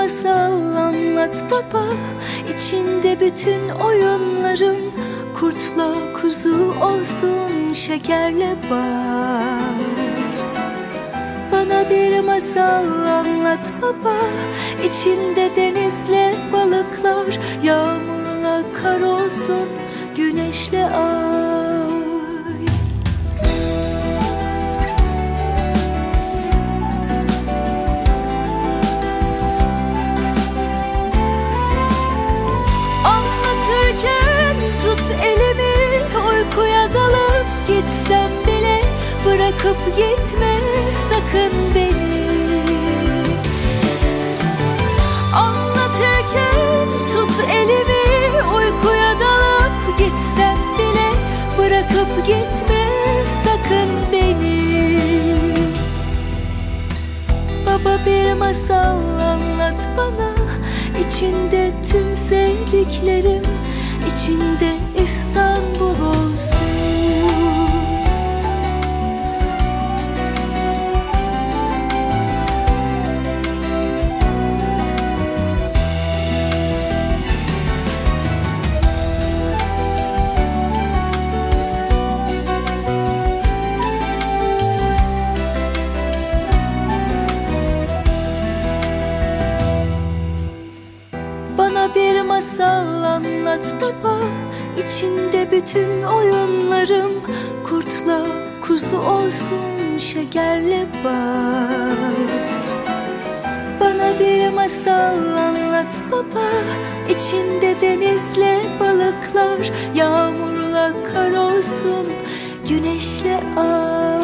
masal anlat baba, içinde bütün oyunlarım kurtla kuzu olsun, şekerle bal. Bana bir masal anlat baba, içinde denizle balıklar, yağmurla kar olsun, güneşle ay. Anlatırken tut elimi, uykuya dalıp gitsem bile bırakıp gitme sakın beni. Anlatırken tut elimi, uykuya dalıp gitsem bile bırakıp gitme sakın beni. Baba bir masal anlat bana, içinde tüm sevdiklerim, içinde İstanbul olsun. Bana bir masal anlat baba, içinde bütün oyunlarım kurtla kuzu olsun, şekerle bal. Bana bir masal anlat baba, içinde denizle balıklar, yağmurla kar olsun, güneşle ay.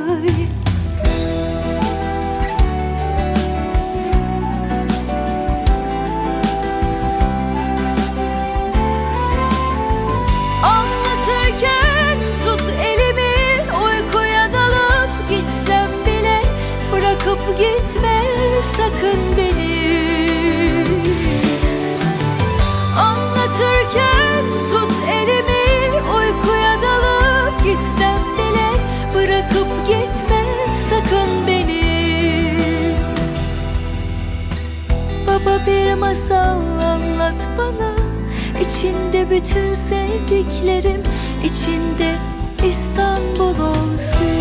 Gitme sakın beni. Anlatırken tut elimi, uykuya dalıp gitsem bile bırakıp gitme sakın beni. Baba bir masal anlat bana, içinde bütün sevdiklerim, içinde İstanbul olsun.